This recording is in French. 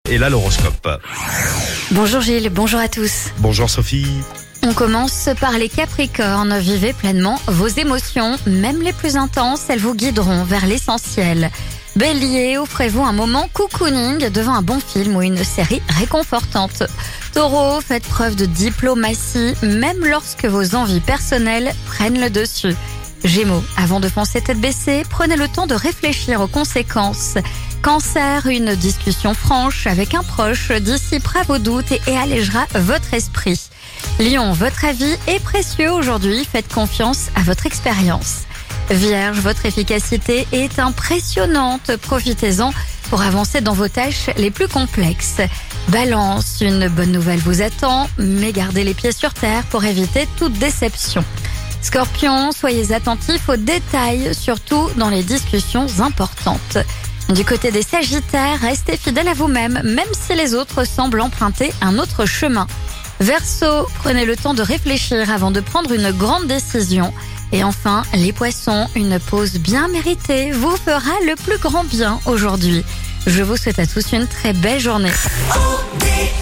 Et là, l'horoscope. Bonjour Gilles, bonjour à tous. Bonjour Sophie. On commence par les Capricornes. Vivez pleinement vos émotions, même les plus intenses, elles vous guideront vers l'essentiel. Bélier, offrez-vous un moment cocooning devant un bon film ou une série réconfortante. Taureau, faites preuve de diplomatie, même lorsque vos envies personnelles prennent le dessus. Gémeaux, avant de foncer tête baissée, prenez le temps de réfléchir aux conséquences. Cancer, une discussion franche avec un proche dissipera vos doutes et allégera votre esprit. Lion, votre avis est précieux aujourd'hui, faites confiance à votre expérience. Vierge, votre efficacité est impressionnante, profitez-en pour avancer dans vos tâches les plus complexes. Balance, une bonne nouvelle vous attend, mais gardez les pieds sur terre pour éviter toute déception. Scorpion, soyez attentifs aux détails, surtout dans les discussions importantes. Du côté des Sagittaires, restez fidèles à vous-même, même si les autres semblent emprunter un autre chemin. Verseau, prenez le temps de réfléchir avant de prendre une grande décision. Et enfin, les Poissons, une pause bien méritée vous fera le plus grand bien aujourd'hui. Je vous souhaite à tous une très belle journée.